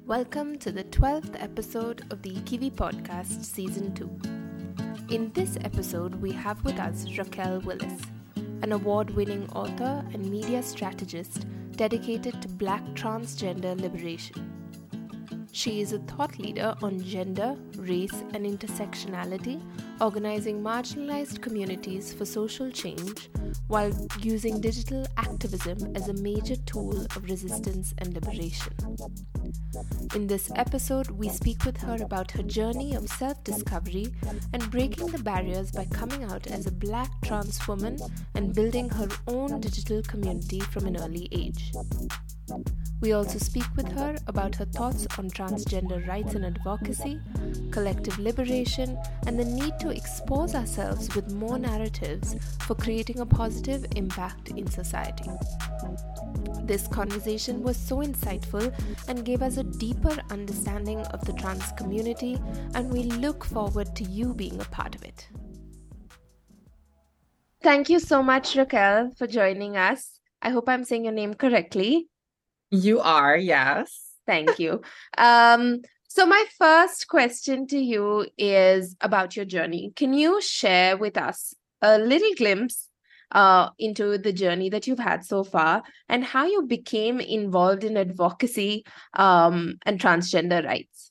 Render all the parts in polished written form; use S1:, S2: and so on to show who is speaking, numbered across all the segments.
S1: Welcome to the 12th episode of the Ikivi Podcast Season 2. In this episode, we have with us Raquel Willis, an award-winning author and media strategist dedicated to Black transgender liberation. She is a thought leader on gender, race, and intersectionality, organizing marginalized communities for social change while using digital activism as a major tool of resistance and liberation. In this episode, we speak with her about her journey of self-discovery and breaking the barriers by coming out as a Black trans woman and building her own digital community from an early age. We also speak with her about her thoughts on transgender rights and advocacy, collective liberation, and the need to expose ourselves with more narratives for creating a positive impact in society. This conversation was so insightful and gave us a deeper understanding of the trans community, and we look forward to you being a part of it. Thank you so much, Raquel, for joining us. I hope I'm saying your name correctly.
S2: You are, yes.
S1: Thank you. So my first question to you is about your journey. Can you share with us a little glimpse into the journey that you've had so far and how you became involved in advocacy and transgender rights?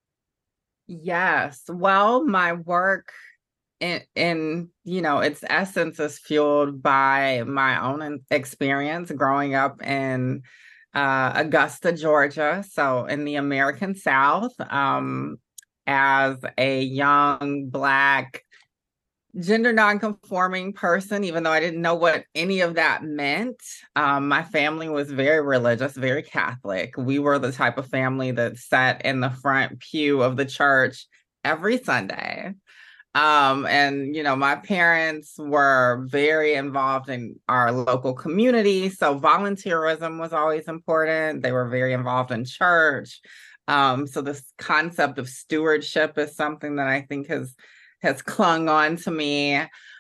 S2: Yes. Well, my work in its essence is fueled by my own experience growing up in Augusta, Georgia, so in the American South, as a young Black gender nonconforming person, even though I didn't know what any of that meant. My family was very religious, very Catholic. We were the type of family that sat in the front pew of the church every Sunday. My parents were very involved in our local community. So volunteerism was always important. They were very involved in church. So this concept of stewardship is something that I think has clung on to me.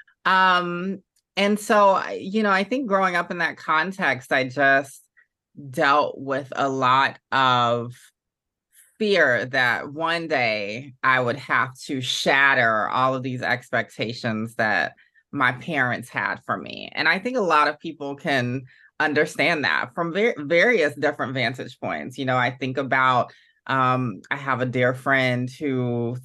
S2: And so, I think growing up in that context, I just dealt with a lot of fear that one day I would have to shatter all of these expectations that my parents had for me. And I think a lot of people can understand that from various different vantage points. I think about, I have a dear friend whose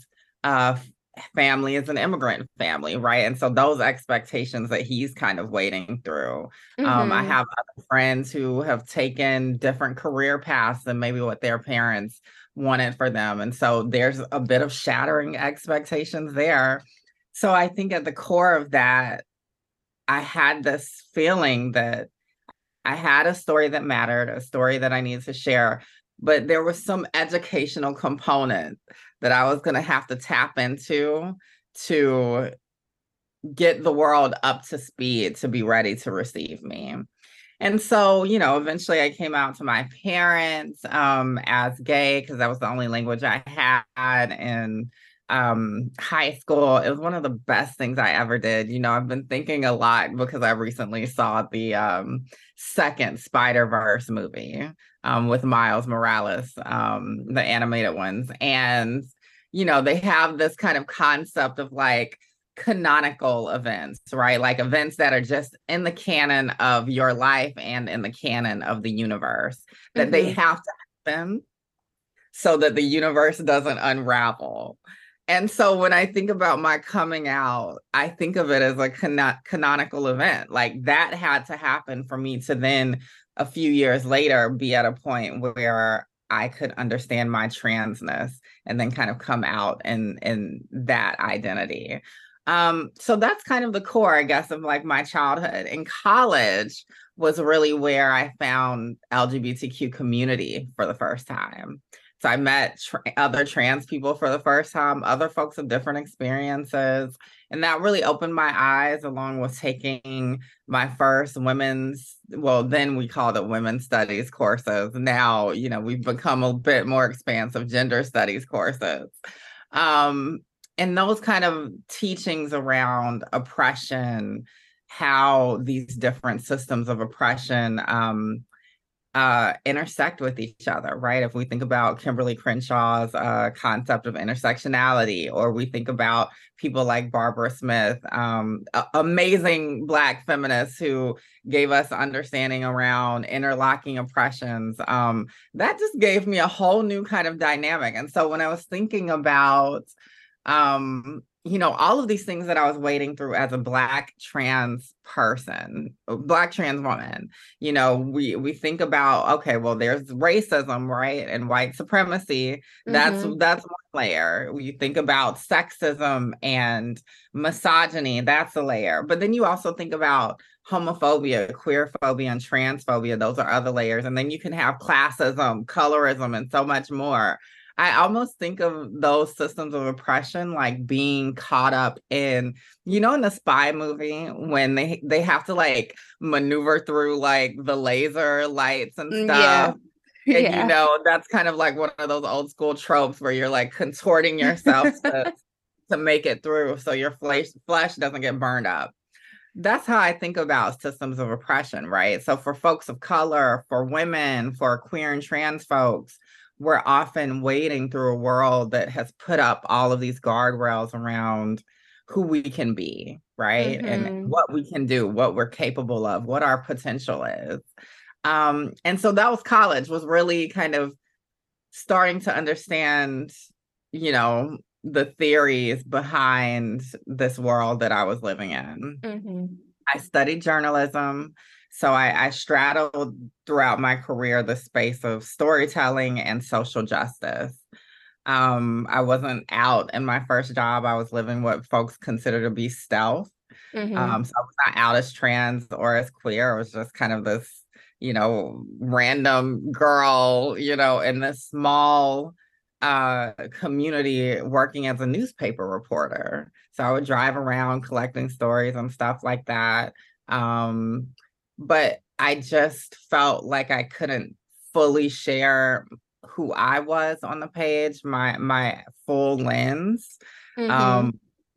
S2: family is an immigrant family, right? And so those expectations that he's kind of wading through. I have other friends who have taken different career paths than maybe what their parents wanted for them. And so there's a bit of shattering expectations there. So I think at the core of that, I had this feeling that I had a story that mattered, a story that I needed to share, but there was some educational component that I was going to have to tap into to get the world up to speed to be ready to receive me. And so, eventually I came out to my parents as gay because that was the only language I had in high school. It was one of the best things I ever did. I've been thinking a lot because I recently saw the second Spider-Verse movie with Miles Morales, the animated ones. And, they have this kind of concept of like canonical events, right? Like events that are just in the canon of your life and in the canon of the universe, that they have to happen so that the universe doesn't unravel. And so when I think about my coming out, I think of it as a canonical event. Like that had to happen for me to then a few years later be at a point where I could understand my transness and then kind of come out in that identity. So that's kind of the core, I guess, of like my childhood. In college was really where I found LGBTQ community for the first time. So I met other trans people for the first time, other folks with different experiences. And that really opened my eyes, along with taking my first then we called it women's studies courses. Now, we've become a bit more expansive gender studies courses. And those kind of teachings around oppression, how these different systems of oppression intersect with each other, right? If we think about Kimberly Crenshaw's concept of intersectionality, or we think about people like Barbara Smith, amazing Black feminists who gave us understanding around interlocking oppressions, that just gave me a whole new kind of dynamic. And so when I was thinking about all of these things that I was wading through as a Black trans person, Black trans woman, we think about, okay, well, there's racism, right? And white supremacy. That's one layer. You think about sexism and misogyny, that's a layer. But then you also think about homophobia, queerphobia, and transphobia. Those are other layers. And then you can have classism, colorism, and so much more. I almost think of those systems of oppression like being caught up in the spy movie when they have to like maneuver through like the laser lights and stuff.
S1: Yeah.
S2: And that's kind of like one of those old school tropes where you're like contorting yourself to make it through so your flesh doesn't get burned up. That's how I think about systems of oppression, right? So for folks of color, for women, for queer and trans folks, we're often wading through a world that has put up all of these guardrails around who we can be, right? And what we can do, what we're capable of, what our potential is. And so that was college, was really kind of starting to understand, the theories behind this world that I was living in. I studied journalism. So I straddled throughout my career the space of storytelling and social justice. I wasn't out in my first job. I was living what folks consider to be stealth. So I was not out as trans or as queer. I was just kind of this, random girl, in this small community working as a newspaper reporter. So I would drive around collecting stories and stuff like that. But I just felt like I couldn't fully share who I was on the page, my full lens. And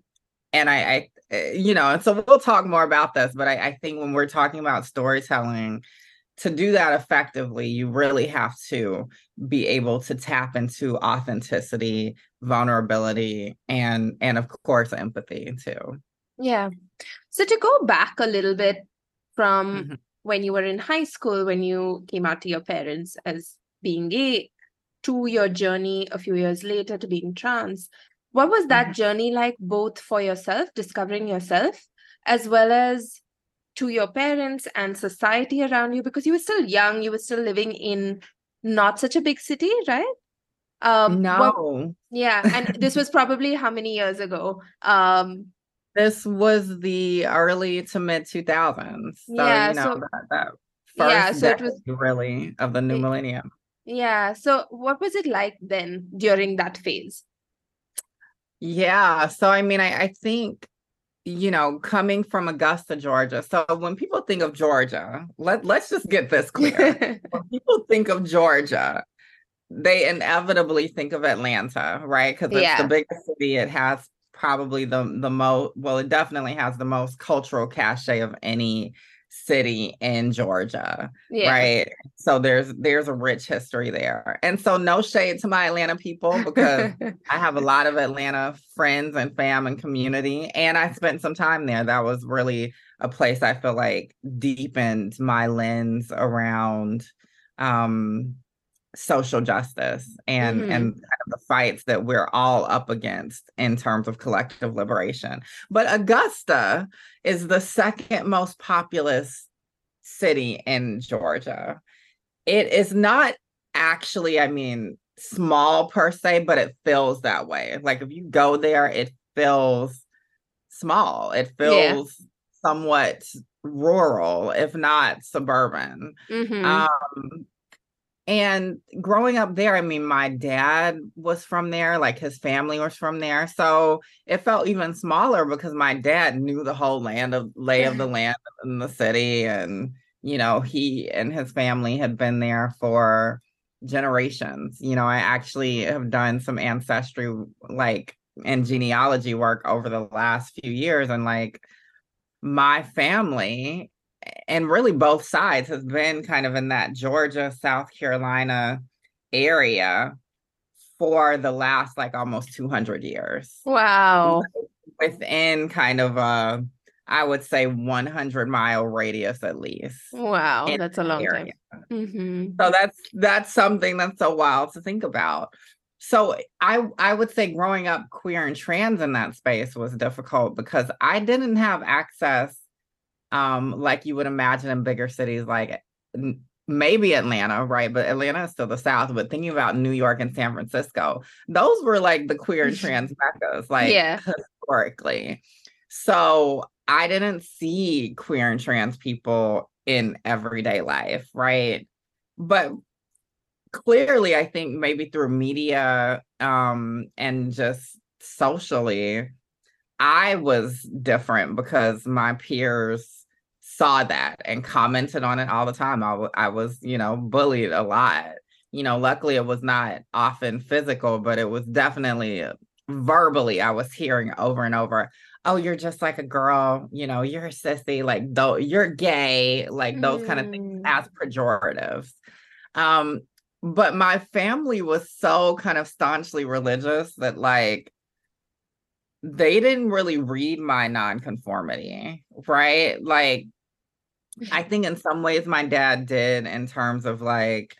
S2: and so we'll talk more about this, but I think when we're talking about storytelling, to do that effectively, you really have to be able to tap into authenticity, vulnerability, and of course, empathy too.
S1: Yeah. So to go back a little bit from when you were in high school, when you came out to your parents as being gay, to your journey a few years later to being trans, what was that journey like, both for yourself, discovering yourself, as well as to your parents and society around you? Because you were still young, you were still living in not such a big city, right?
S2: No.
S1: And this was probably how many years ago?
S2: This was the early to mid 2000s. So, that first decade really of the new millennium.
S1: Yeah. So what was it like then during that phase?
S2: Yeah. So, I mean, I think, coming from Augusta, Georgia. So when people think of Georgia, let's just get this clear. When people think of Georgia, they inevitably think of Atlanta, right? Because it's the biggest city. It has probably the most, well, it definitely has the most cultural cachet of any city in Georgia, right? So there's a rich history there. And so no shade to my Atlanta people, because I have a lot of Atlanta friends and fam and community, and I spent some time there. That was really a place I feel like deepened my lens around social justice and kind of the fights that we're all up against in terms of collective liberation. But Augusta is the second most populous city in Georgia. It is not actually, small per se, but it feels that way. Like if you go there, it feels small. It feels somewhat rural, if not suburban. And growing up there, my dad was from there, like his family was from there. So it felt even smaller because my dad knew the whole lay of the land in the city. And, he and his family had been there for generations. I actually have done some ancestry, and genealogy work over the last few years. And my family and really both sides has been kind of in that Georgia, South Carolina area for the last like almost 200 years.
S1: Wow.
S2: Within kind of I would say 100-mile radius at least
S1: Wow,
S2: in
S1: that's a
S2: that
S1: long time.
S2: area.
S1: Mm-hmm.
S2: So that's something that's so wild to think about. So I would say growing up queer and trans in that space was difficult because I didn't have access like you would imagine in bigger cities like maybe Atlanta, right? But Atlanta is still the South. But thinking about New York and San Francisco, those were like the queer and trans meccas, like
S1: Yeah.
S2: historically. So I didn't see queer and trans people in everyday life, right? But clearly, I think maybe through media and just socially, I was different because my peers saw that and commented on it all the time. I was, bullied a lot. Luckily it was not often physical, but it was definitely verbally. I was hearing over and over, "Oh, you're just like a girl, you're a sissy, like though you're gay," like those kind of things
S1: Mm.
S2: as pejoratives. Um, but my family was so kind of staunchly religious that like they didn't really read my nonconformity, right? Like, I think in some ways my dad did in terms of like,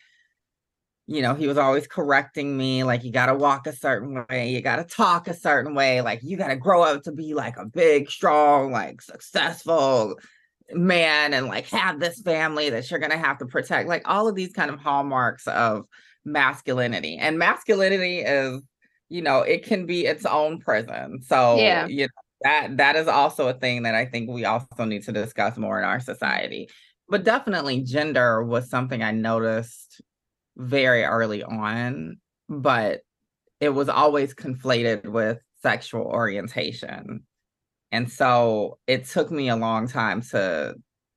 S2: he was always correcting me, like, you got to walk a certain way, you got to talk a certain way, like, you got to grow up to be like a big, strong, like, successful man and like have this family that you're going to have to protect, like, all of these kind of hallmarks of masculinity. And masculinity is, it can be its own prison. So,
S1: Yeah.
S2: that is also a thing that I think we also need to discuss more in our society. But definitely gender was something I noticed very early on, but it was always conflated with sexual orientation. And so it took me a long time to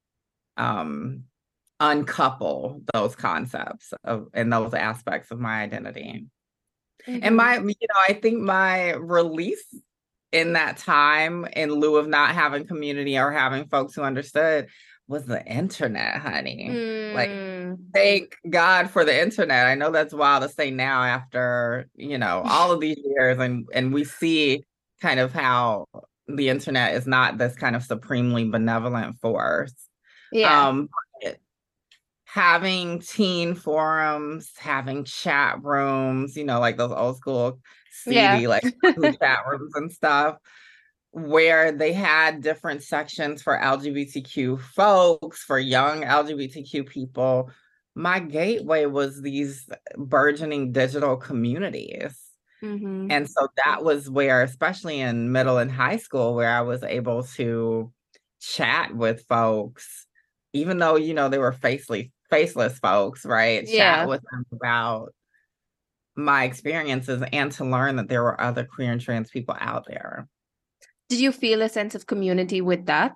S2: uncouple those concepts and those aspects of my identity. And
S1: Mm-hmm.
S2: I think my release in that time, in lieu of not having community or having folks who understood, was the internet, honey. Like,
S1: Mm.
S2: thank God for the internet. I know that's wild to say now after, all of these years, and we see kind of how the internet is not this kind of supremely benevolent force.
S1: Yeah.
S2: Um, Having teen forums, having chat rooms, like those old school
S1: Yeah.
S2: seedy like chat rooms and stuff, where they had different sections for LGBTQ folks, for young LGBTQ people. My gateway was these burgeoning digital communities.
S1: Mm-hmm.
S2: And so that was where, especially in middle and high school, where I was able to chat with folks, even though, they were faceless folks, right? Chat
S1: Yeah.
S2: with them about my experiences and to learn that there were other queer and trans people out there.
S1: Did you feel a sense of community with that?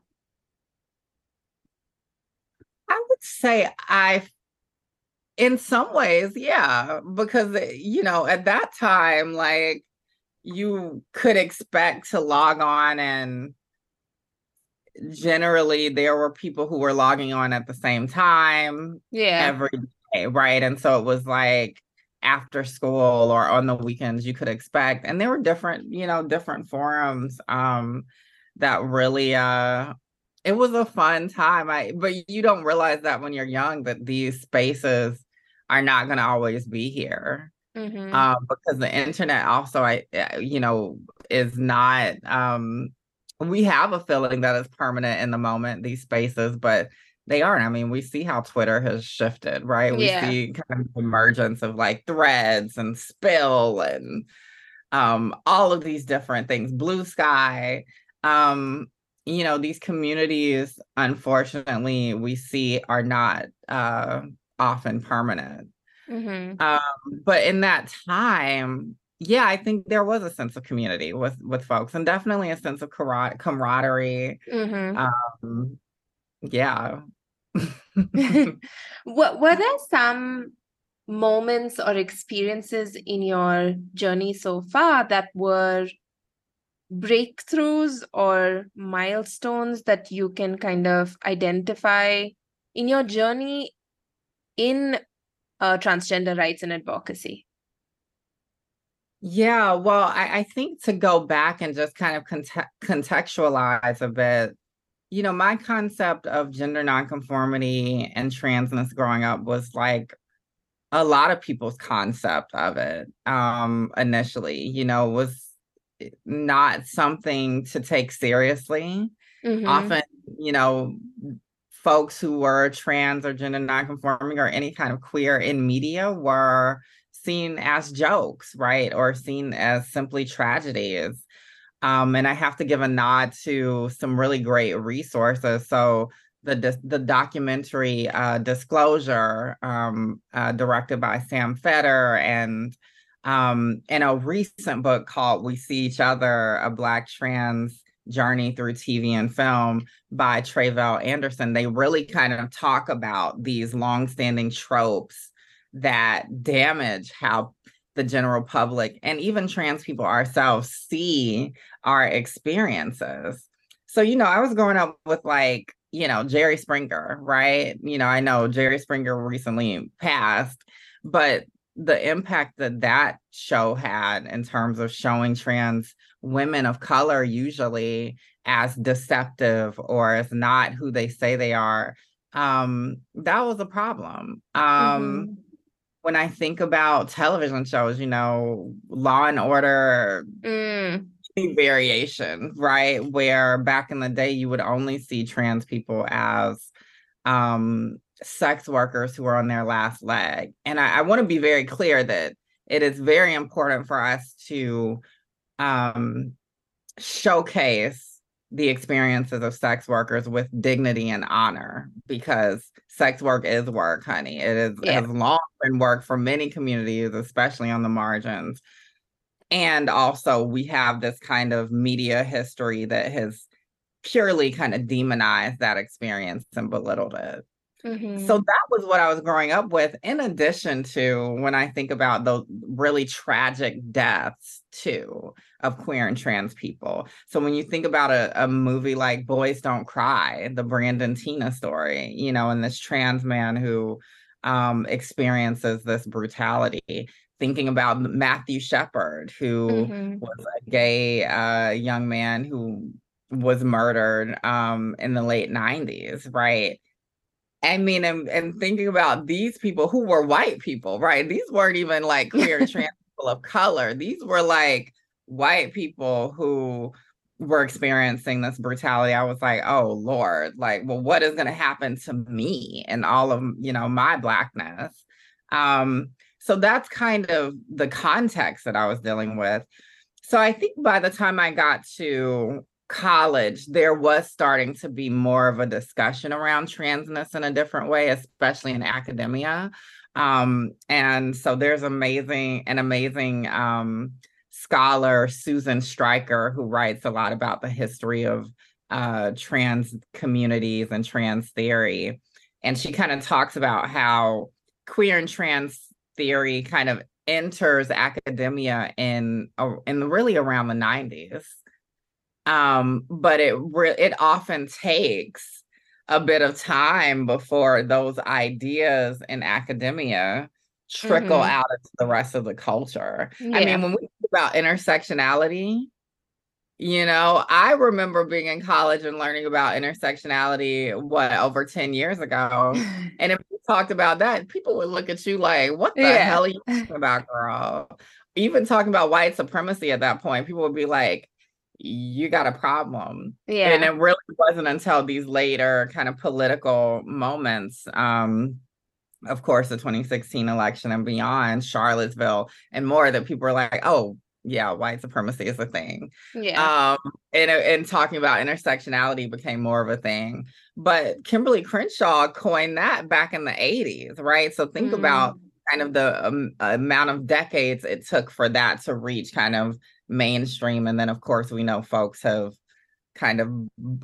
S2: I would say in some ways, yeah, because, at that time, like, you could expect to log on and generally there were people who were logging on at the same time
S1: Yeah.
S2: every day, right? And so it was like after school or on the weekends you could expect, and there were different forums that really it was a fun time. But you don't realize that when you're young that these spaces are not going to always be here.
S1: Mm-hmm.
S2: Because the internet also, is not, we have a feeling that is permanent in the moment, these spaces, but they aren't. I mean, we see how Twitter has shifted, right? We
S1: Yeah.
S2: see kind of emergence of like threads and spill and all of these different things, Blue Sky. These communities, unfortunately, we see are not often permanent.
S1: Mm-hmm.
S2: But in that time, yeah, I think there was a sense of community with folks, and definitely a sense of camaraderie.
S1: Mm-hmm.
S2: Yeah.
S1: What were there some moments or experiences in your journey so far that were breakthroughs or milestones that you can kind of identify in your journey in transgender rights and advocacy?
S2: Yeah, well, I think to go back and just kind of contextualize a bit, my concept of gender nonconformity and transness growing up was like a lot of people's concept of it, initially, was not something to take seriously.
S1: Mm-hmm.
S2: Often, you know, folks who were trans or gender nonconforming or any kind of queer in media were seen as jokes, right? Or seen as simply tragedies. And I have to give a nod to some really great resources. So the documentary Disclosure, directed by Sam Feder, and a recent book called We See Each Other: A Black Trans Journey Through TV and Film by Tre'vell Anderson. They really kind of talk about these longstanding tropes that damage how the general public and even trans people ourselves see our experiences. So, I was growing up with like, Jerry Springer, right? I know Jerry Springer recently passed, but the impact that that show had in terms of showing trans women of color usually as deceptive or as not who they say they are, that was a problem.
S1: Mm-hmm.
S2: When I think about television shows, Law and Order,
S1: Mm.
S2: variation, right? Where back in the day you would only see trans people as sex workers who are on their last leg. And I want to be very clear that it is very important for us to um, showcase the experiences of sex workers with dignity and honor, because sex work is work, honey.
S1: Yeah.
S2: has long been work for many communities, especially on the margins. And also we have this kind of media history that has purely kind of demonized that experience and belittled it. So
S1: Mm-hmm.
S2: that was what I was growing up with, in addition to when I think about the really tragic deaths too of queer and trans people. So when you think about a movie like Boys Don't Cry, the Brandon Tina story, and this trans man who experiences this brutality, thinking about Matthew Shepard, who
S1: Mm-hmm.
S2: was a gay young man who was murdered in the late 90s, right? I mean, and thinking about these people who were white people, right? These weren't even like queer and trans people of color. These were like white people who were experiencing this brutality. I was like, oh Lord, like, well, what is going to happen to me and all of, my blackness? So that's kind of the context that I was dealing with. So I think by the time I got to college, there was starting to be more of a discussion around transness in a different way, especially in academia. And so there's an amazing scholar, Susan Stryker, who writes a lot about the history of trans communities and trans theory. And she kind of talks about how queer and trans theory kind of enters academia in really around the 90s. But it often takes a bit of time before those ideas in academia trickle
S1: Mm-hmm.
S2: out into the rest of the culture. I
S1: Yeah.
S2: mean, when we think about intersectionality, I remember being in college and learning about intersectionality, over 10 years ago. And if we talked about that, people would look at you like, what the
S1: Yeah.
S2: hell are you talking about, girl? Even talking about white supremacy at that point, people would be like, you got a problem. And
S1: Yeah.
S2: it really wasn't until these later kind of political moments, of course, the 2016 election and beyond, Charlottesville and more, that people were like, oh, yeah, white supremacy is a thing.
S1: Yeah.
S2: Um, and talking about intersectionality became more of a thing. But Kimberly Crenshaw coined that back in the 80s, right? So think about
S1: Mm.
S2: kind of the amount of decades it took for that to reach kind of mainstream. And then, of course, we know folks have kind of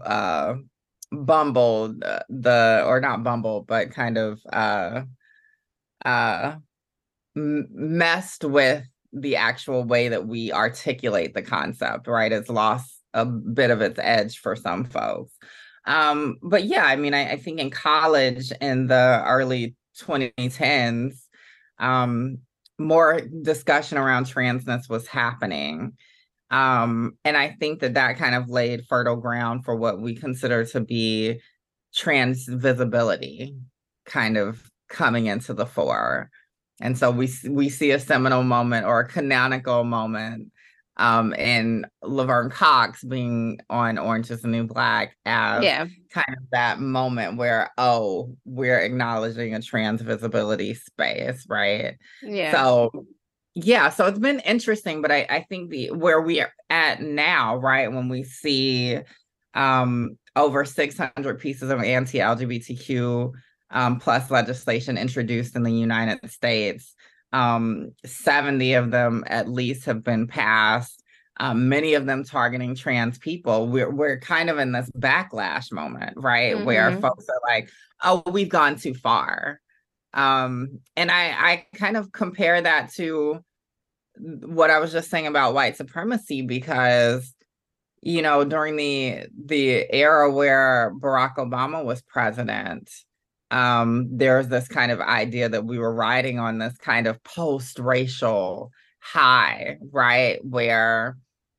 S2: bumbled or not bumbled, but kind of messed with the actual way that we articulate the concept, right? It's lost a bit of its edge for some folks. But yeah, I mean, I think in college in the early 2010s, more discussion around transness was happening. And I think that kind of laid fertile ground for what we consider to be trans visibility kind of coming into the fore. And so we see a seminal moment or a canonical moment in Laverne Cox being on Orange is the New Black as kind of that moment where, oh, we're acknowledging a trans visibility space, right? So so it's been interesting, but I think where we are at now, right, when we see over 600 pieces of anti-LGBTQ plus legislation introduced in the United States, 70 of them at least have been passed, many of them targeting trans people. We're kind of in this backlash moment, right, where folks are like, oh, we've gone too far. And I kind of compare that to what I was just saying about white supremacy, because, you know, during the era where Barack Obama was president, there's this kind of idea that we were riding on this kind of post-racial high, right? Where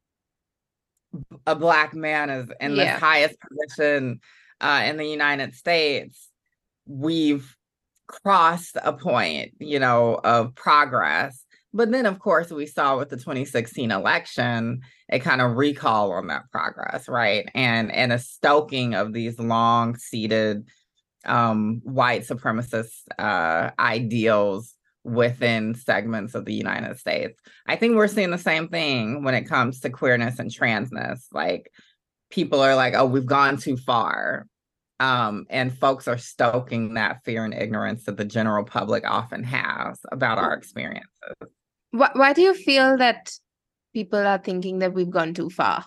S2: a Black man is in the highest position in the United States. We've crossed a point, you know, of progress. But then, of course, we saw with the 2016 election, a kind of recall on that progress, right? And a stoking of these long-seated white supremacist ideals within segments of the United States. I think we're seeing the same thing when it comes to queerness and transness. Like, people are like, oh, we've gone too far. And folks are stoking that fear and ignorance that the general public often has about our experiences.
S1: Why do you feel that people are thinking that we've gone too far?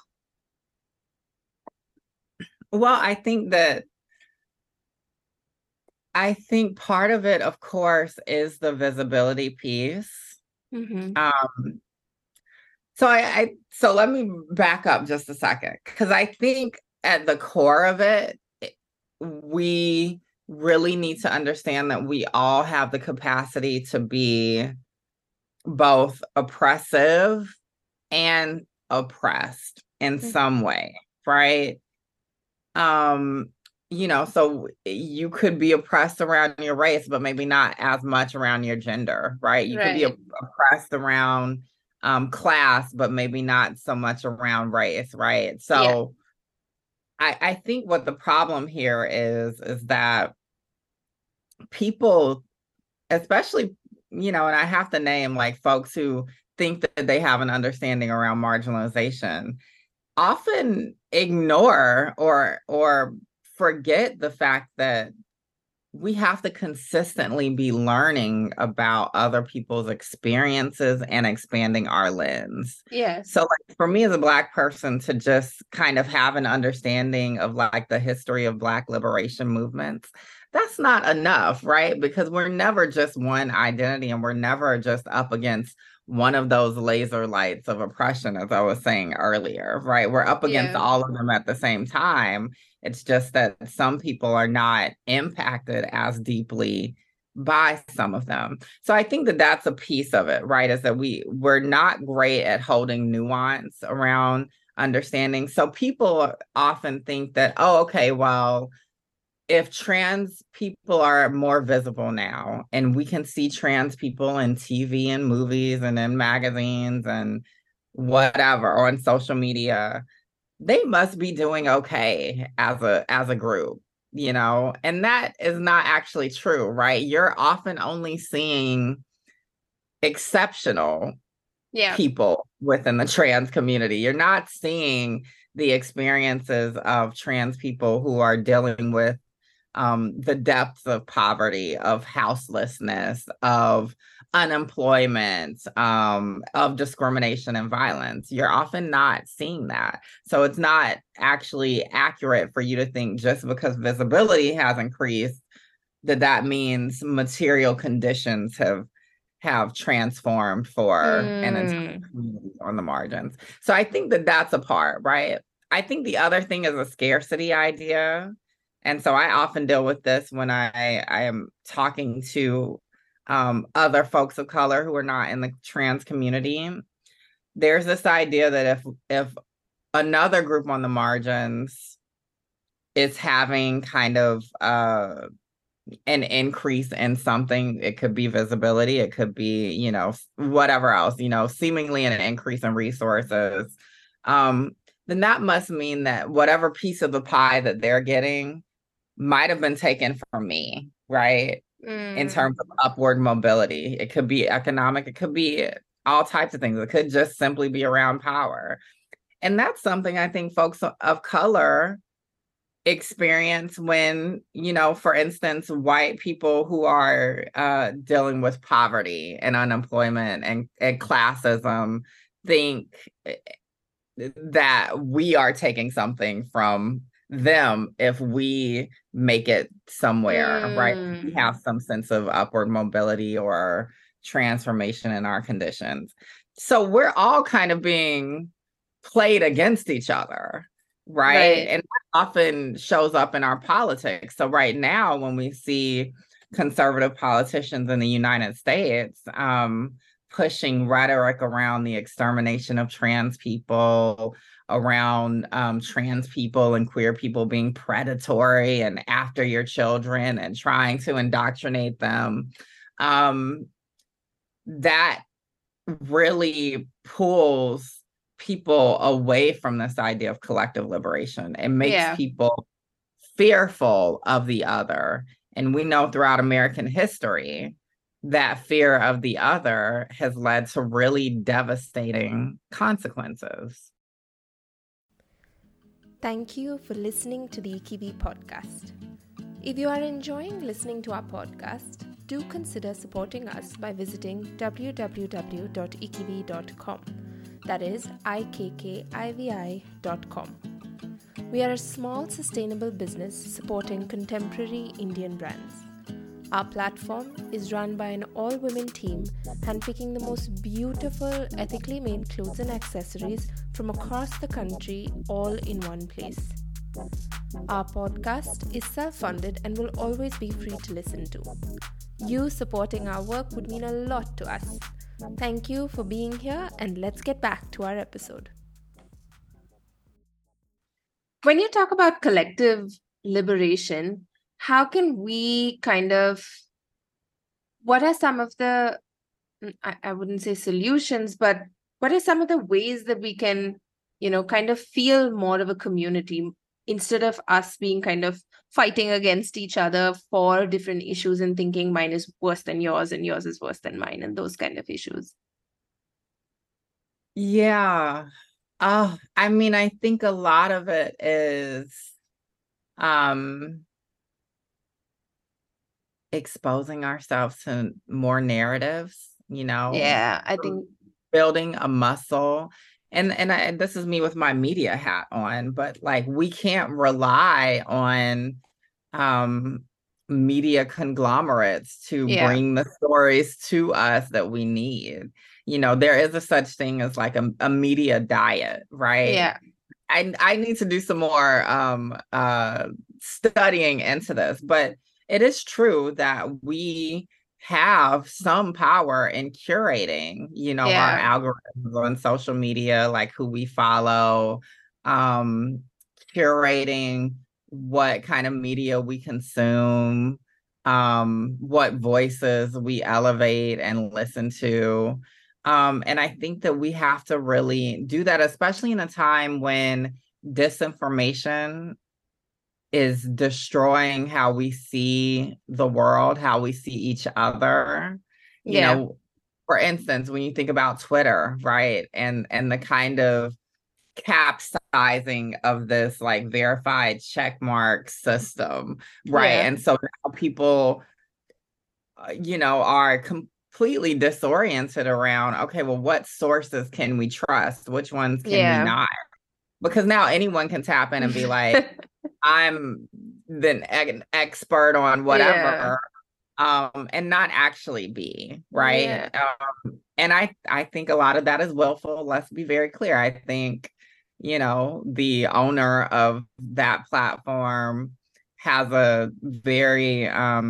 S2: Well, I think part of it, of course, is the visibility piece. So let me back up just a second, because I think at the core of it, we really need to understand that we all have the capacity to be both oppressive and oppressed in some way, right? You know, so you could be oppressed around your race, but maybe not as much around your gender, right? You could be oppressed around class, but maybe not so much around race, right? So I think what the problem here is that people, especially, you know, and I have to name like folks who think that they have an understanding around marginalization, often ignore or forget the fact that we have to consistently be learning about other people's experiences and expanding our lens. So like for me as a Black person to just kind of have an understanding of like the history of Black liberation movements, that's not enough, right? Because we're never just one identity, and we're never just up against one of those laser lights of oppression, as I was saying earlier, right? We're up against all of them at the same time. It's just that some people are not impacted as deeply by some of them. So I think that that's a piece of it, right? Is that we're not great at holding nuance around understanding. So people often think that, oh, okay, well, if trans people are more visible now, and we can see trans people in TV and movies and in magazines and whatever on social media, they must be doing okay as a group, you know? And that is not actually true, right? You're often only seeing exceptional people within the trans community. You're not seeing the experiences of trans people who are dealing with the depths of poverty, of houselessness, of unemployment, of discrimination and violence. You're often not seeing that. So it's not actually accurate for you to think just because visibility has increased that means material conditions have have transformed for an entire
S1: Mm.
S2: community on the margins. So I think that that's a part, right? I think the other thing is a scarcity idea. And so I often deal with this when I am talking to other folks of color who are not in the trans community. There's this idea that if another group on the margins is having kind of an increase in something, it could be visibility, it could be, whatever else, seemingly an increase in resources, then that must mean that whatever piece of the pie that they're getting might have been taken from me, right? In terms of upward mobility. It could be economic, it could be all types of things. It could just simply be around power. And that's something I think folks of color experience when, for instance, white people who are dealing with poverty and unemployment and classism think that we are taking something from them if we make it somewhere, right? We have some sense of upward mobility or transformation in our conditions. So we're all kind of being played against each other, right? And that often shows up in our politics. So right now, when we see conservative politicians in the United States pushing rhetoric around the extermination of trans people, around trans people and queer people being predatory and after your children and trying to indoctrinate them, that really pulls people away from this idea of collective liberation. It makes people fearful of the other. And we know throughout American history that fear of the other has led to really devastating consequences.
S1: Thank you for listening to the Ikivi podcast. If you are enjoying listening to our podcast, do consider supporting us by visiting www.ikivi.com. That is ikkivi.com. We are a small, sustainable business supporting contemporary Indian brands. Our platform is run by an all-women team handpicking the most beautiful, ethically made clothes and accessories from across the country, all in one place. Our podcast is self-funded and will always be free to listen to. You supporting our work would mean a lot to us. Thank you for being here, and let's get back to our episode. When you talk about collective liberation, how can we what are some of the, I wouldn't say solutions, but what are some of the ways that we can, kind of feel more of a community instead of us being kind of fighting against each other for different issues and thinking mine is worse than yours and yours is worse than mine and those kind of issues?
S2: Yeah. I think a lot of it is exposing ourselves to more narratives,
S1: Yeah, I think
S2: building a muscle. And this is me with my media hat on, but like we can't rely on media conglomerates to bring the stories to us that we need. There is a such thing as like a media diet, right?
S1: Yeah.
S2: I need to do some more studying into this, but it is true that we have some power in curating, our algorithms on social media, like who we follow, curating what kind of media we consume, what voices we elevate and listen to. And I think that we have to really do that, especially in a time when disinformation is destroying how we see the world, how we see each other. For instance, when you think about Twitter, right? And the kind of capsizing of this like verified checkmark system, right? And so now people, are completely disoriented around, okay, well, what sources can we trust? Which ones can we not? Because now anyone can tap in and be like, I'm an expert on whatever. and not actually be, right?
S1: Yeah.
S2: And I think a lot of that is willful. Let's be very clear. I think, the owner of that platform has a very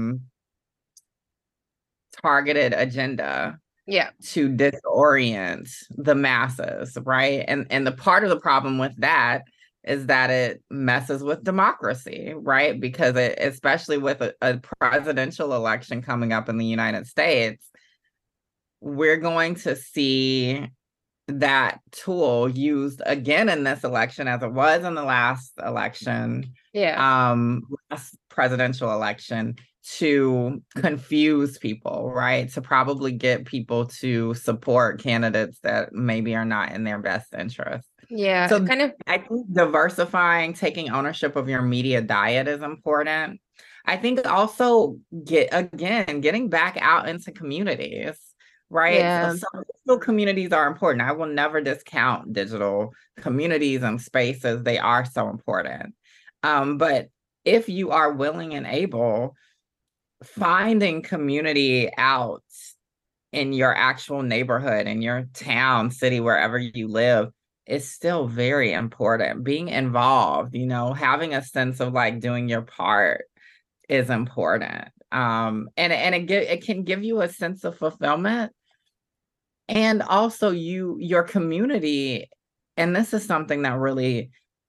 S2: targeted agenda
S1: Yeah.
S2: to disorient the masses, right? And the part of the problem with that is that it messes with democracy, right? Because especially with a presidential election coming up in the United States, we're going to see that tool used again in this election as it was in the last election,
S1: Yeah.
S2: last presidential election, to confuse people, right? To probably get people to support candidates that maybe are not in their best interest.
S1: Yeah.
S2: So
S1: Kind of.
S2: I think diversifying, taking ownership of your media diet is important. I think also getting back out into communities, right? So
S1: Yeah.
S2: some digital communities are important. I will never discount digital communities and spaces. They are so important. But if you are willing and able, finding community out in your actual neighborhood, in your town, city, wherever you live, is still very important. Being involved, having a sense of like doing your part is important. And it can give you a sense of fulfillment, and also your community. And this is something that really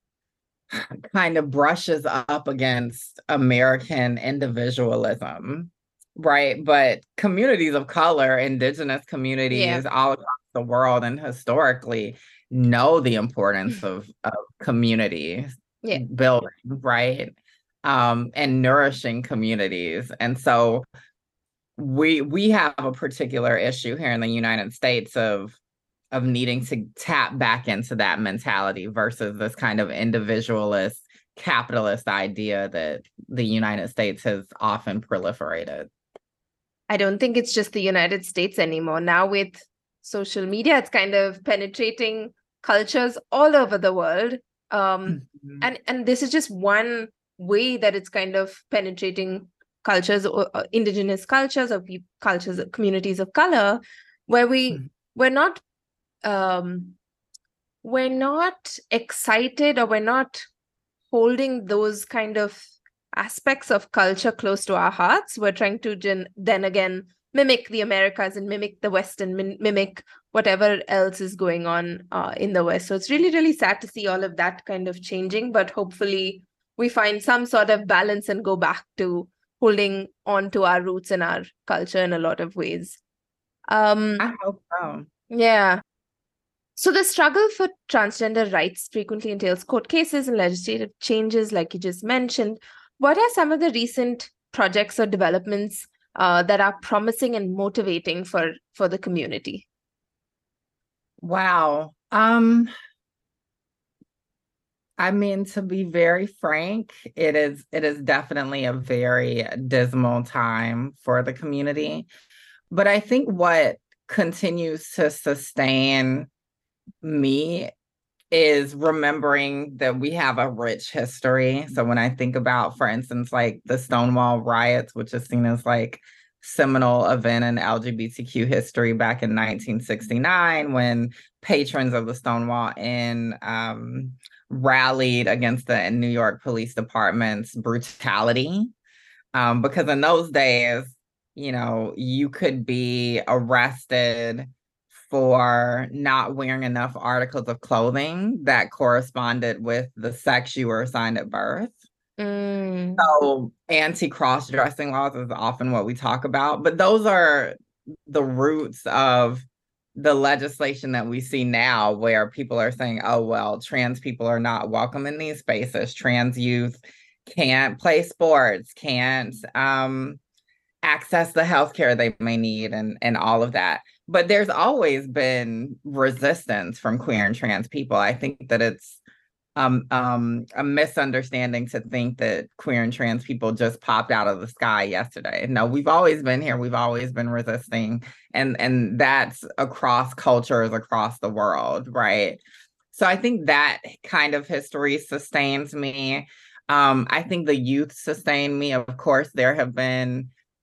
S2: kind of brushes up against American individualism, right? But communities of color, indigenous
S1: Yeah.
S2: communities all across the world and historically know the importance of community
S1: Yeah.
S2: building, right? And nourishing communities. And so we have a particular issue here in the United States of needing to tap back into that mentality versus this kind of individualist capitalist idea that the United States has often proliferated.
S1: I don't think it's just the United States anymore. Now with social media, it's kind of penetrating cultures all over the world.
S2: Mhm.
S1: And this is just one way that it's kind of penetrating cultures, or indigenous cultures, or cultures, communities of color, where we're not um, we're not excited, or we're not holding those kind of aspects of culture close to our hearts. We're trying to then again mimic the Americas and mimic the West and mimic whatever else is going on in the West. So it's really, really sad to see all of that kind of changing, but hopefully we find some sort of balance and go back to holding on to our roots and our culture in a lot of ways.
S2: I hope so.
S1: Yeah. So the struggle for transgender rights frequently entails court cases and legislative changes, like you just mentioned. What are some of the recent projects or developments that are promising and motivating for the community?
S2: Wow. I mean, to be very frank, it is definitely a very dismal time for the community. But I think what continues to sustain me is remembering that we have a rich history. So when I think about, for instance, like the Stonewall riots, which is seen as like seminal event in LGBTQ history back in 1969, when patrons of the Stonewall Inn rallied against the New York Police Department's brutality. Because in those days, you could be arrested for not wearing enough articles of clothing that corresponded with the sex you were assigned at birth.
S1: Mm,
S2: So anti-cross dressing laws is often what we talk about, but those are the roots of the legislation that we see now, where people are saying, oh, well, trans people are not welcome in these spaces. Trans youth can't play sports, can't access the healthcare they may need, and all of that. But there's always been resistance from queer and trans people. I think that it's a misunderstanding to think that queer and trans people just popped out of the sky yesterday. No, we've always been here. We've always been resisting, and that's across cultures, across the world, right? So I think that kind of history sustains me. I think the youth sustain me. Of course, there have been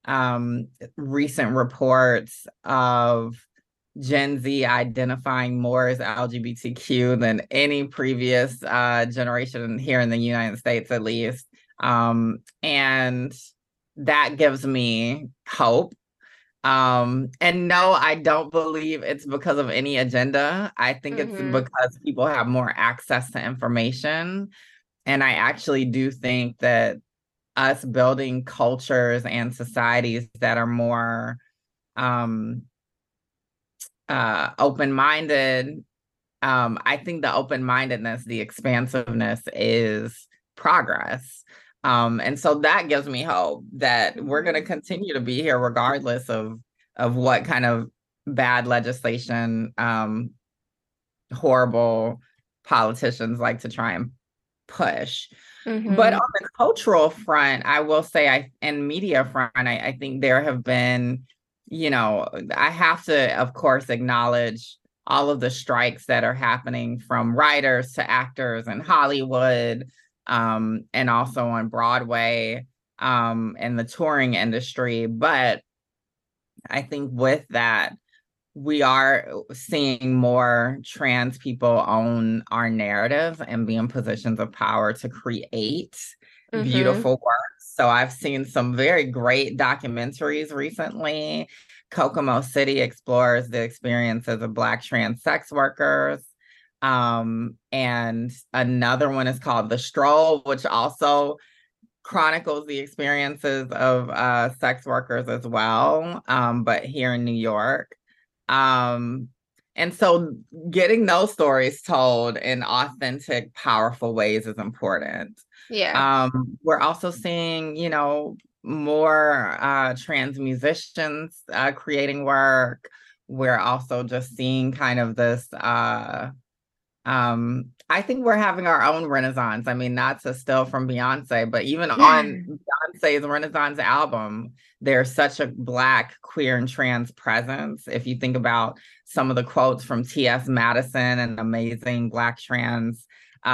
S2: recent reports of Gen Z identifying more as LGBTQ than any previous generation here in the United States, at least. And that gives me hope. And no, I don't believe it's because of any agenda. I think it's because people have more access to information. And I actually do think that us building cultures and societies that are more open-minded, I think the open-mindedness, the expansiveness is progress. And so that gives me hope that we're going to continue to be here regardless of what kind of bad legislation horrible politicians like to try and push. But on the cultural front, I will say, and media front, I think there have been, I have to, of course, acknowledge all of the strikes that are happening from writers to actors in Hollywood, and also on Broadway, and the touring industry. But I think with that, we are seeing more trans people own our narrative and be in positions of power to create beautiful work. So I've seen some very great documentaries recently. Kokomo City explores the experiences of Black trans sex workers. And another one is called The Stroll, which also chronicles the experiences of sex workers as well, but here in New York. And so getting those stories told in authentic, powerful ways is important.
S1: Yeah.
S2: We're also seeing, more trans musicians creating work. We're also just seeing kind of this I think we're having our own renaissance. I mean, not to steal from Beyonce, but even on Beyonce's Renaissance album, there's such a Black, queer, and trans presence. If you think about some of the quotes from T.S. Madison, an amazing Black trans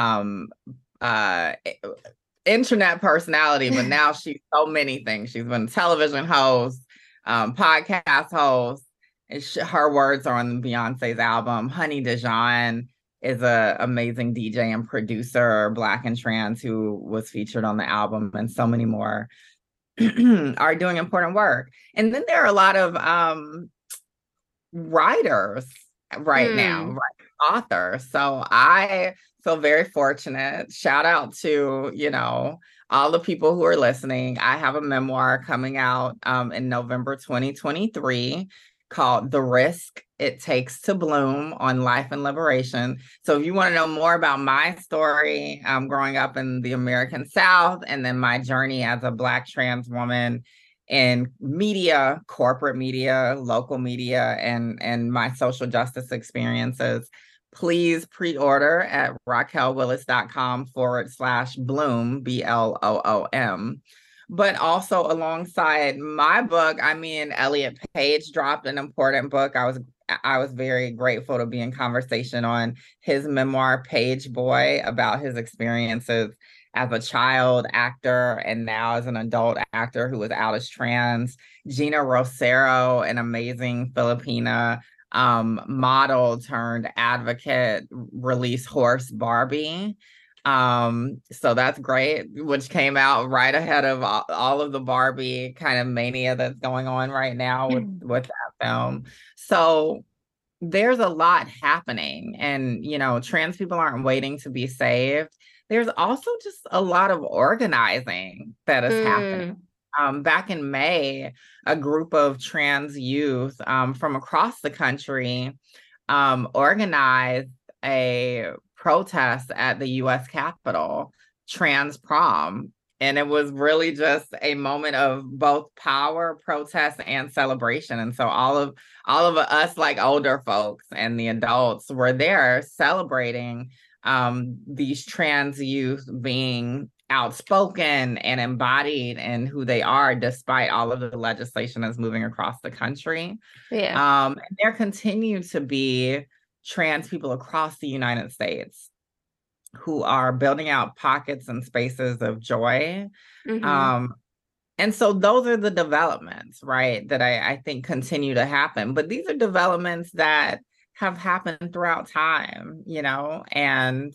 S2: internet personality, but now she's so many things. She's been a television host, podcast host. Her words are on Beyonce's album. Honey Dijon is an amazing DJ and producer, Black and trans, who was featured on the album, and so many more are doing important work. And then there are a lot of writers right now, authors. So I feel very fortunate. Shout out to, all the people who are listening. I have a memoir coming out in November 2023 called The Risk It Takes to Bloom on Life and Liberation. So if you want to know more about my story growing up in the American South, and then my journey as a Black trans woman in media, corporate media, local media, and my social justice experiences, please pre-order at raquelwillis.com/bloom, BLOOM. But also alongside my book, Elliot Page dropped an important book. I was very grateful to be in conversation on his memoir, Page Boy, about his experiences as a child actor and now as an adult actor who was out as trans. Gina Rosero, an amazing Filipina model turned advocate, released Horse Barbie. So that's great, which came out right ahead of all of the Barbie kind of mania that's going on right now with that film. So there's a lot happening, and trans people aren't waiting to be saved. There's also just a lot of organizing that is happening. Back in May, a group of trans youth from across the country organized a protest at the U.S. Capitol, Trans Prom. And it was really just a moment of both power, protest, and celebration. And so all of us, like older folks and the adults, were there celebrating these trans youth being outspoken and embodied in who they are, despite all of the legislation that's moving across the country. And there continue to be trans people across the United States who are building out pockets and spaces of joy. And so those are the developments, right, that I think continue to happen. But these are developments that have happened throughout time, and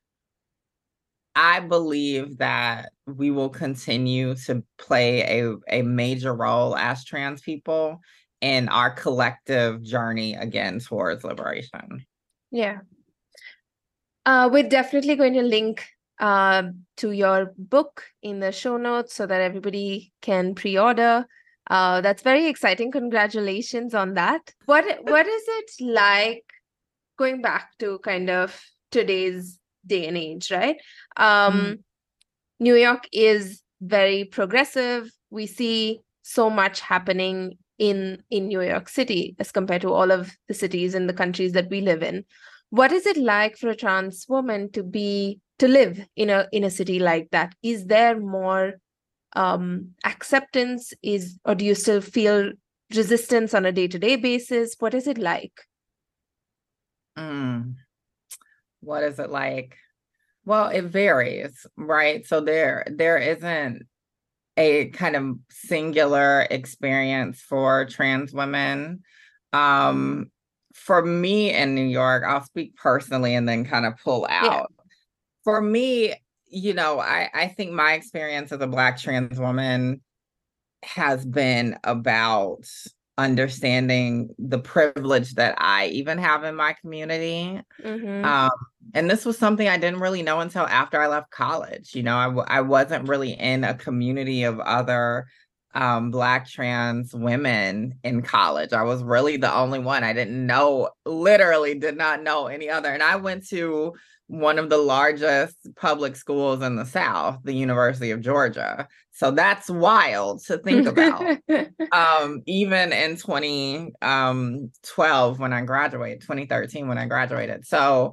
S2: I believe that we will continue to play a major role as trans people in our collective journey again towards liberation.
S1: Yeah. We're definitely going to link to your book in the show notes so that everybody can pre-order. That's very exciting. Congratulations on that. What is it like going back to kind of today's day and age, right?
S2: Mhm.
S1: New York is very progressive. We see so much happening in New York City as compared to all of the cities in the countries that we live in. What is it like for a trans woman to live in a city like that? Is there more acceptance, or do you still feel resistance on a day-to-day basis? What is it like?
S2: What is it like? Well, it varies, right? So there isn't a kind of singular experience for trans women. For me in New York, I'll speak personally and then kind of pull
S1: Yeah.
S2: out. For me, I think my experience as a Black trans woman has been about understanding the privilege that I even have in my community.
S1: Mm-hmm.
S2: Um, and this was something I didn't really know until after I left college. I wasn't really in a community of other Black trans women in college. I was really the only one. I didn't know, literally did not know any other. And I went to one of the largest public schools in the South, the University of Georgia. So that's wild to think about. Even in 2012 when I graduated, 2013 when I graduated. So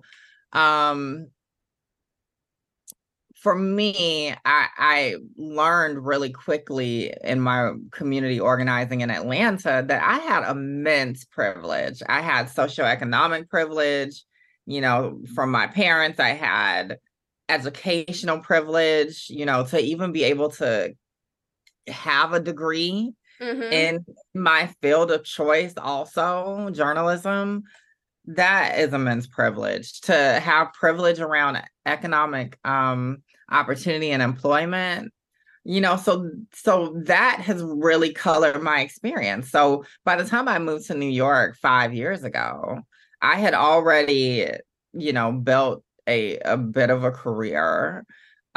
S2: for me, I learned really quickly in my community organizing in Atlanta that I had immense privilege. I had socioeconomic privilege, from my parents. I had educational privilege, to even be able to have a degree
S1: Mm-hmm.
S2: in my field of choice, also journalism. That is immense privilege to have privilege around economic opportunity and employment. So that has really colored my experience. So by the time I moved to New York 5 years ago, I had already, built a bit of a career.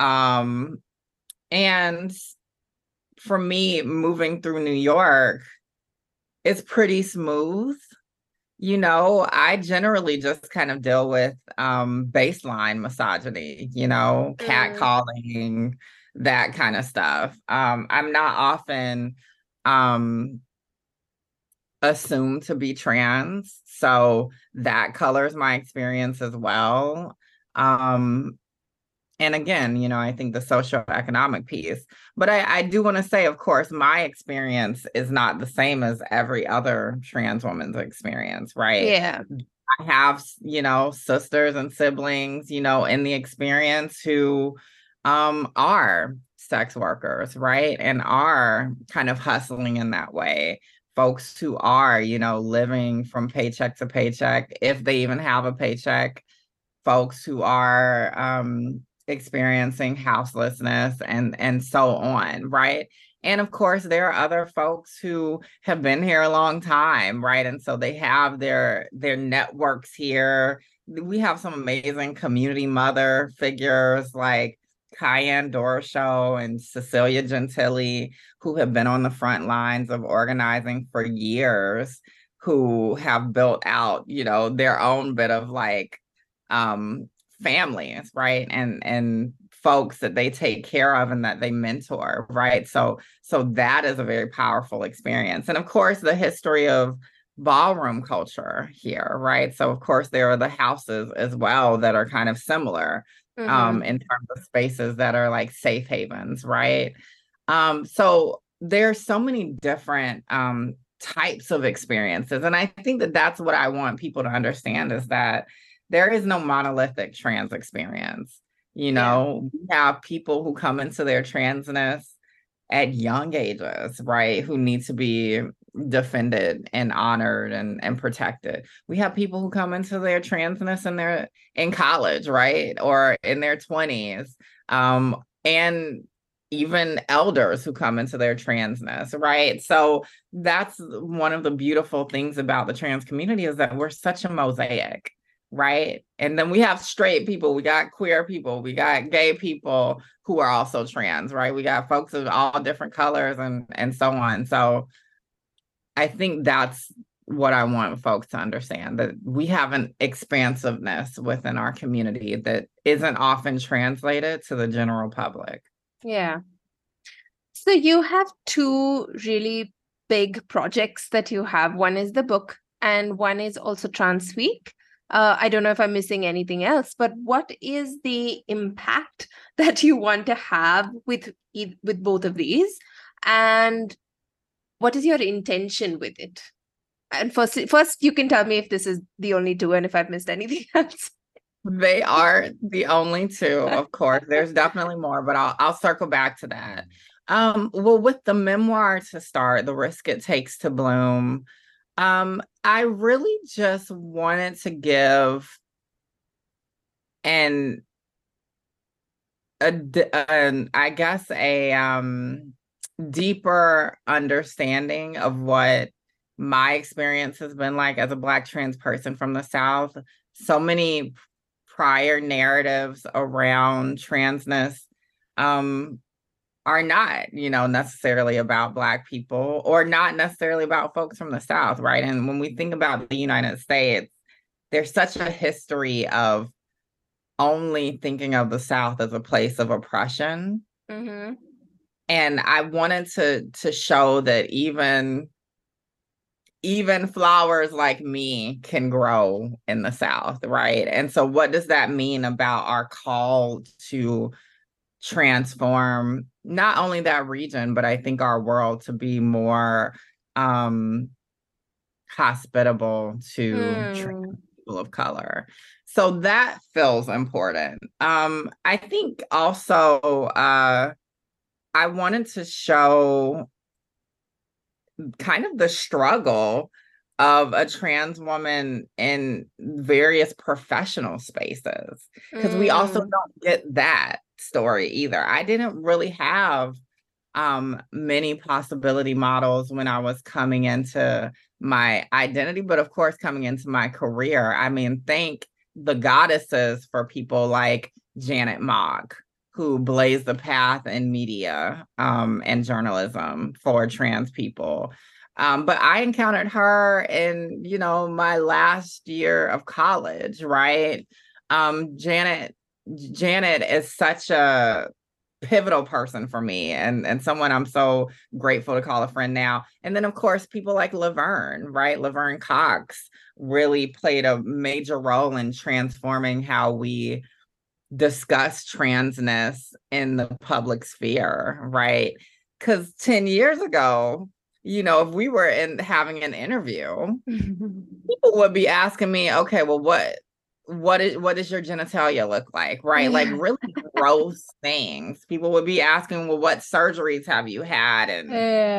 S2: And for me, moving through New York, it's pretty smooth. I generally just kind of deal with baseline misogyny,
S1: Mm.
S2: catcalling, that kind of stuff. I'm not often um assumed to be trans, so that colors my experience as well. Um, and again, I think the socioeconomic piece. But I do want to say, of course, my experience is not the same as every other trans woman's experience, right?
S1: Yeah.
S2: I have, sisters and siblings, in the experience who are sex workers, right? And are kind of hustling in that way. Folks who are, living from paycheck to paycheck, if they even have a paycheck. Folks who are experiencing houselessness and so on, right? And of course, there are other folks who have been here a long time, right? And so they have their networks here. We have some amazing community mother figures like Cayenne Dorshow and Cecilia Gentili, who have been on the front lines of organizing for years, who have built out, their own bit of like families, right? And folks that they take care of and that they mentor, right? So that is a very powerful experience. And of course, the history of ballroom culture here, right? So of course there are the houses as well that are kind of similar
S1: Mm-hmm.
S2: in terms of spaces that are like safe havens, right? So there's so many different types of experiences. And I think that that's what I want people to understand is that there is no monolithic trans experience.
S1: Yeah.
S2: We have people who come into their transness at young ages, right, who need to be defended and honored and protected. We have people who come into their transness in college, right, or in their 20s, and even elders who come into their transness, right? So that's one of the beautiful things about the trans community, is that we're such a mosaic, right? And then we have straight people, we got queer people, we got gay people who are also trans, right? We got folks of all different colors and so on. So I think that's what I want folks to understand, that we have an expansiveness within our community that isn't often translated to the general public.
S1: Yeah. So you have two really big projects that you have. One is the book, and one is also Trans Week. I don't know if I'm missing anything else, but what is the impact that you want to have with both of these? And what is your intention with it? And first, you can tell me if this is the only two and if I've missed anything else.
S2: They are the only two, of course. There's definitely more, but I'll circle back to that. Well, with the memoir to start, The Risk It Takes to Bloom, I really just wanted to give I guess a deeper understanding of what my experience has been like as a Black trans person from the South. So many prior narratives around transness are not, necessarily about Black people, or not necessarily about folks from the South, right? And when we think about the United States, there's such a history of only thinking of the South as a place of oppression.
S1: Mm-hmm.
S2: And I wanted to show that even flowers like me can grow in the South, right? And so what does that mean about our call to transform not only that region, but I think our world to be more hospitable to trans people of color. So that feels important. I think also I wanted to show kind of the struggle of a trans woman in various professional spaces, because we also don't get that story either. I didn't really have many possibility models when I was coming into my identity, but of course coming into my career. I mean, thank the goddesses for people like Janet Mock, who blazed the path in media and journalism for trans people. But I encountered her in, my last year of college, right? Janet is such a pivotal person for me, and someone I'm so grateful to call a friend now. And then, of course, people like Laverne, right? Laverne Cox really played a major role in transforming how we discuss transness in the public sphere, right? Because 10 years ago, if we were having an interview, people would be asking me, okay, well, what does your genitalia look like, right? Like really gross things. People would be asking, well, what surgeries have you had? And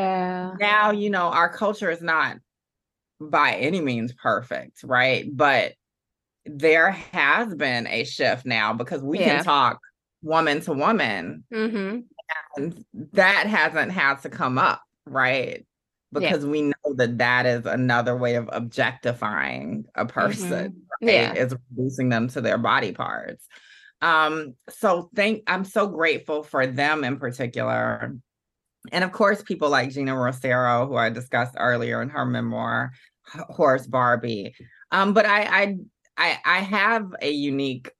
S2: now, our culture is not by any means perfect, right? But there has been a shift now, because we can talk woman to woman, and that hasn't had to come up, right? Because we know that is another way of objectifying a person, right? Is reducing them to their body parts. So I'm so grateful for them in particular. And of course, people like Gina Rosero, who I discussed earlier in her memoir, Horse Barbie. But I have a unique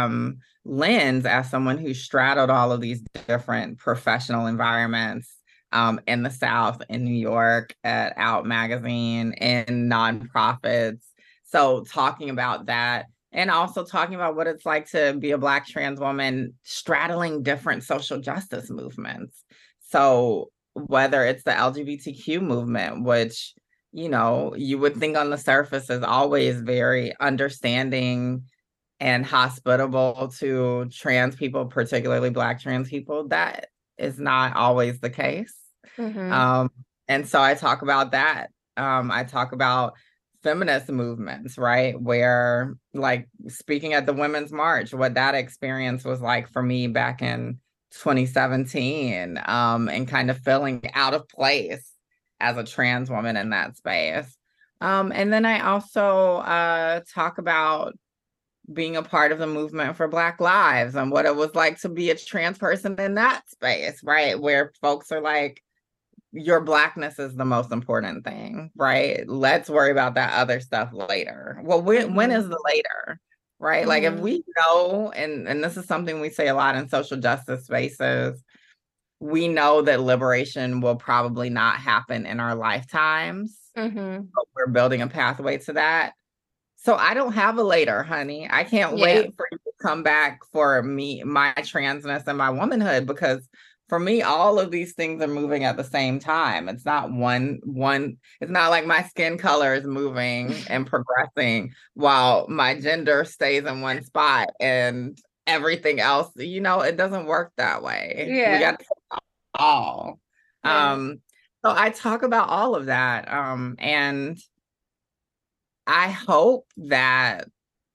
S2: lens as someone who straddled all of these different professional environments in the South, in New York, at Out Magazine, in nonprofits. So talking about that, and also talking about what it's like to be a Black trans woman straddling different social justice movements. So whether it's the LGBTQ movement, which, you would think on the surface is always very understanding and hospitable to trans people, particularly Black trans people, that is not always the case.
S1: Mm-hmm.
S2: And so I talk about that. I talk about feminist movements, right? Where, like, speaking at the Women's March, what that experience was like for me back in 2017, and kind of feeling out of place as a trans woman in that space. And then I also talk about being a part of the movement for Black Lives and what it was like to be a trans person in that space, right? Where folks are like, your Blackness is the most important thing, right? Let's worry about that other stuff later. Well, when is the later, right? Like, if we know, and this is something we say a lot in social justice spaces, we know that liberation will probably not happen in our lifetimes, but we're building a pathway to that. So I don't have a later, honey. I can't wait for you to come back for me, my transness and my womanhood, because for me, all of these things are moving at the same time. It's not it's not like my skin color is moving and progressing while my gender stays in one spot and everything else, it doesn't work that way. We got to all. So I talk about all of that. And I hope that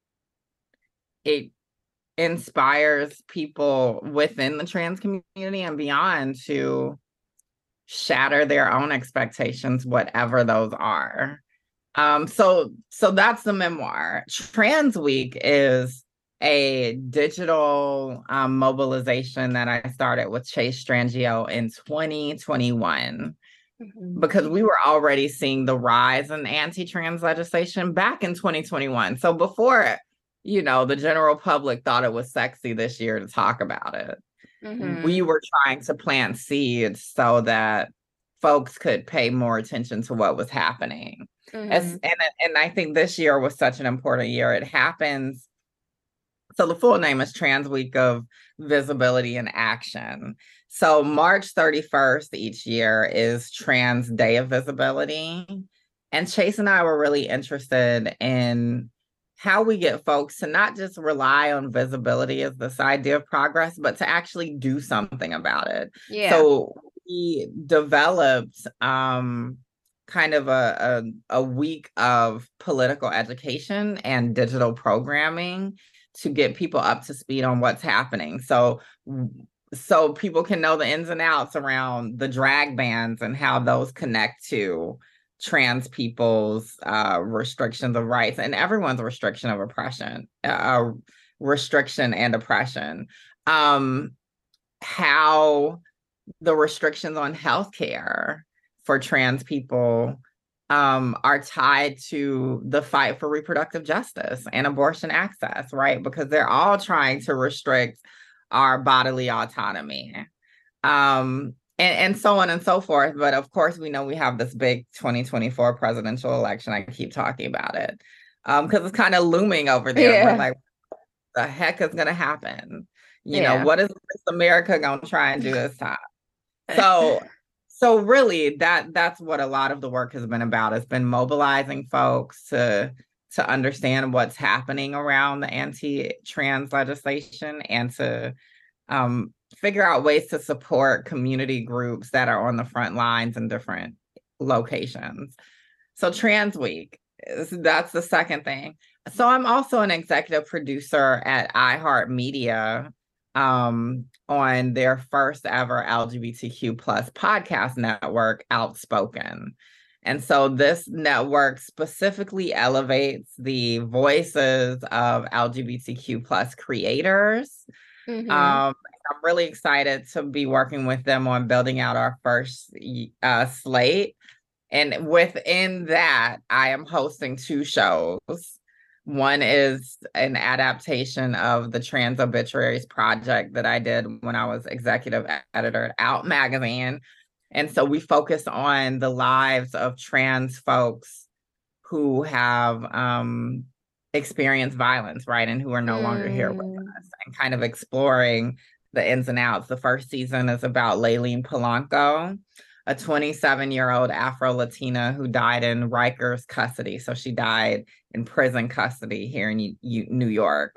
S2: it inspires people within the trans community and beyond to shatter their own expectations, whatever those are. So that's the memoir. Trans Week is a digital mobilization that I started with Chase Strangio in 2021. Because we were already seeing the rise in anti-trans legislation back in 2021. So before, the general public thought it was sexy this year to talk about it, we were trying to plant seeds so that folks could pay more attention to what was happening. And I think this year was such an important year. It happens. So the full name is Trans Week of Visibility and Action. So March 31st each year is Trans Day of Visibility. And Chase and I were really interested in how we get folks to not just rely on visibility as this idea of progress, but to actually do something about it. So we developed kind of a week of political education and digital programming to get people up to speed on what's happening. So people can know the ins and outs around the drag bans and how those connect to trans people's restrictions of rights and everyone's restriction and oppression. How the restrictions on healthcare for trans people are tied to the fight for reproductive justice and abortion access, right? Because they're all trying to restrict our bodily autonomy, and so on and so forth. But of course, we know we have this big 2024 presidential election. I keep talking about it because it's kind of looming over there. We're like, what the heck is going to happen? What is America going to try and do this time? So really, that's what a lot of the work has been about. It's been mobilizing folks to understand what's happening around the anti-trans legislation and to figure out ways to support community groups that are on the front lines in different locations. So Trans Week, that's the second thing. So I'm also an executive producer at iHeartMedia, on their first ever LGBTQ plus podcast network, Outspoken. And so this network specifically elevates the voices of LGBTQ plus creators. I'm really excited to be working with them on building out our first slate. And within that, I am hosting 2 shows. One is an adaptation of the Trans Obituaries project that I did when I was executive editor at Out Magazine. And so we focus on the lives of trans folks who have experienced violence, right? And who are no longer here with us, and kind of exploring the ins and outs. The first season is about Layleen Polanco, a 27-year-old Afro-Latina who died in Rikers custody. So she died in prison custody here in New York.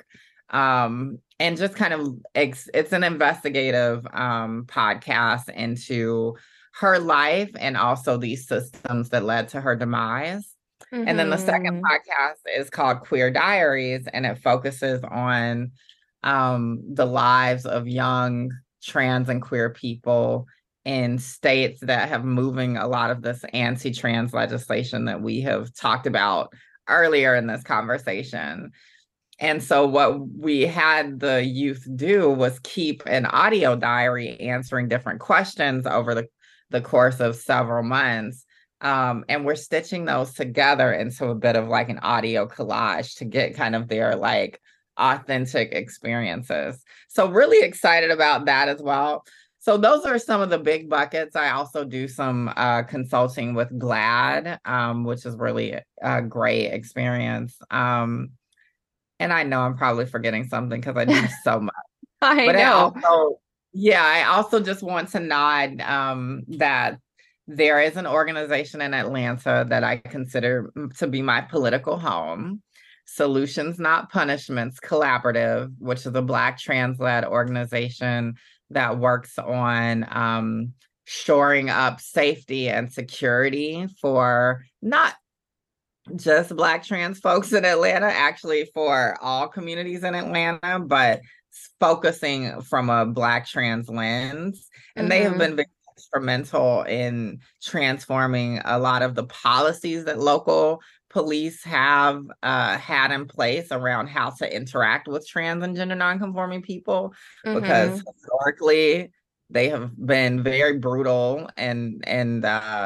S2: And just kind of it's an investigative podcast into her life and also these systems that led to her demise. And then the second
S1: Mm-hmm.
S2: podcast is called Queer Diaries, and it focuses on the lives of young trans and queer people in states that have moving a lot of this anti-trans legislation that we have talked about earlier in this conversation. And so what we had the youth do was keep an audio diary answering different questions over the course of several months. And we're stitching those together into a bit of like an audio collage to get kind of their like authentic experiences. So really excited about that as well. So those are some of the big buckets. I also do some consulting with GLAAD, which is really a great experience. And I know I'm probably forgetting something because I do so much.
S1: I
S2: But
S1: know.
S2: I also just want to nod that there is an organization in Atlanta that I consider to be my political home, Solutions Not Punishments Collaborative, which is a Black trans-led organization that works on shoring up safety and security for not just Black trans folks in Atlanta, actually for all communities in Atlanta, but focusing from a Black trans lens. And they have
S1: Mm-hmm.
S2: been very instrumental in transforming a lot of the policies that local police have had in place around how to interact with trans and gender nonconforming people, because
S1: Mm-hmm.
S2: historically they have been very brutal and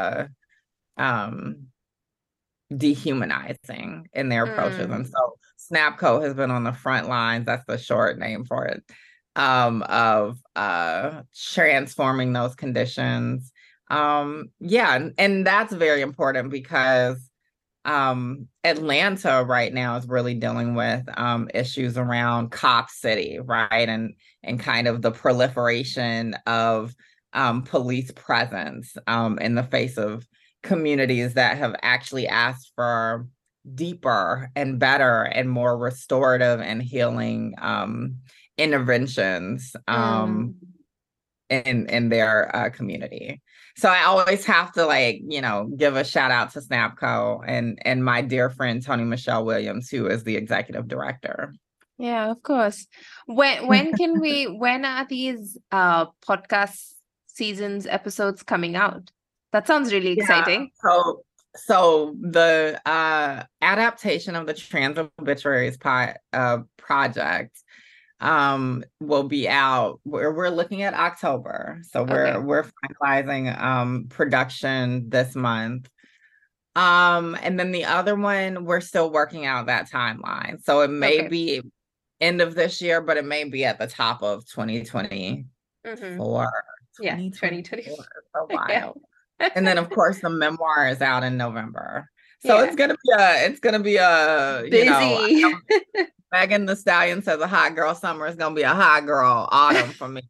S2: um dehumanizing in their approaches. And
S1: Mm.
S2: so SNAPCO has been on the front lines, that's the short name for it, of transforming those conditions. Yeah, and that's very important because Atlanta right now is really dealing with issues around Cop City, right? And kind of the proliferation of police presence in the face of communities that have actually asked for deeper and better and more restorative and healing interventions
S1: Mm.
S2: in their community. So I always have to like, give a shout out to SNAPCO and my dear friend Tony Michelle Williams, who is the executive director.
S1: Yeah, of course. When are these podcast seasons episodes coming out? That sounds really
S2: Yeah.
S1: exciting.
S2: So the adaptation of the Trans Obituaries project will be out. We're looking at October. So
S1: Okay.
S2: we're finalizing production this month. And then the other one, we're still working out that timeline. So it may
S1: Okay.
S2: be end of this year, but it may be at the top of 2024.
S1: Mm-hmm. Yeah, 2020.
S2: 2024 for a
S1: Yeah.
S2: while. And then of course the memoir is out in November. So
S1: Yeah.
S2: it's gonna be a,
S1: Busy.
S2: Megan Thee Stallion says a hot girl summer is gonna be a hot girl autumn for me.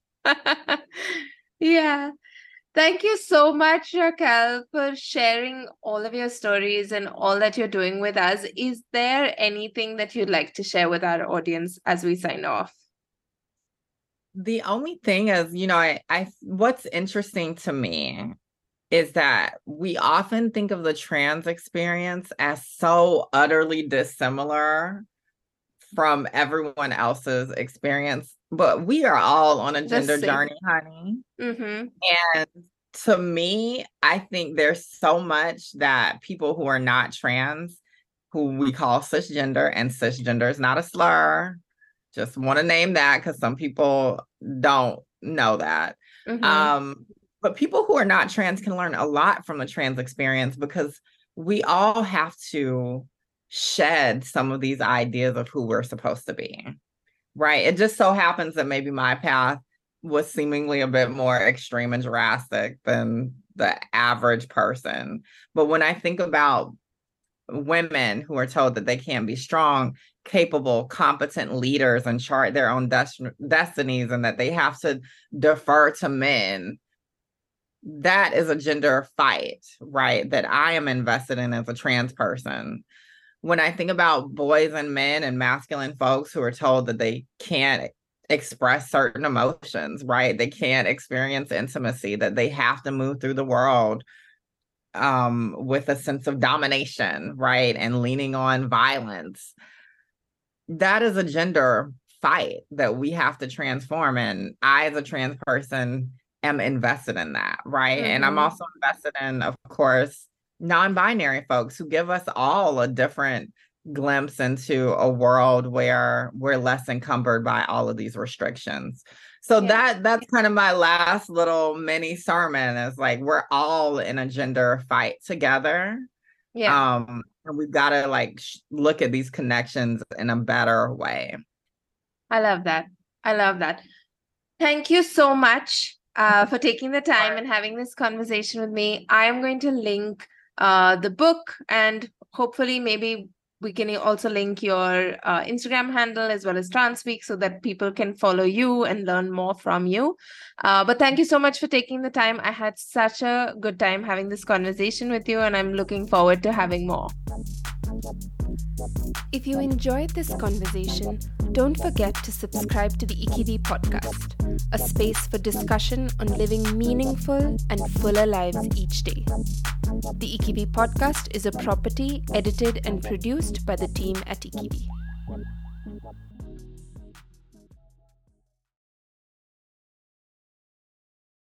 S1: Yeah. Thank you so much, Raquel, for sharing all of your stories and all that you're doing with us. Is there anything that you'd like to share with our audience as we sign off?
S2: The only thing is, I what's interesting to me is that we often think of the trans experience as so utterly dissimilar from everyone else's experience, but we are all on a
S1: The
S2: gender
S1: same.
S2: journey, honey.
S1: Mm-hmm.
S2: And to me, I think there's so much that people who are not trans, who we call cisgender, and cisgender is not a slur, just want to name that because some people don't know that.
S1: Mm-hmm.
S2: But people who are not trans can learn a lot from the trans experience because we all have to shed some of these ideas of who we're supposed to be, right? It just so happens that maybe my path was seemingly a bit more extreme and drastic than the average person. But when I think about women who are told that they can't be strong, capable, competent leaders and chart their own destinies and that they have to defer to men, that is a gender fight, right? That I am invested in as a trans person. when I think about boys and men and masculine folks who are told that they can't express certain emotions, right? They can't experience intimacy, that they have to move through the world with a sense of domination, right? And leaning on violence. That is a gender fight that we have to transform. And I, as a trans person, am invested in that, right? Mm-hmm. And I'm also invested in, of course, non-binary folks who give us all a different glimpse into a world where we're less encumbered by all of these restrictions. So that's kind of my last little mini sermon, is like, we're all in a gender fight together. Yeah. And we've got to like look at these connections in a better way.
S1: I love that. Thank you so much for taking the time and having this conversation with me. I am going to link the book, and hopefully maybe we can also link your Instagram handle as well as Transweek, so that people can follow you and learn more from you. But thank you so much for taking the time. I had such a good time having this conversation with you, and I'm looking forward to having more. If you enjoyed this conversation, don't forget to subscribe to the Ikivi podcast, a space for discussion on living meaningful and fuller lives each day. The Ikivi podcast is a property edited and produced by the team at Ikivi.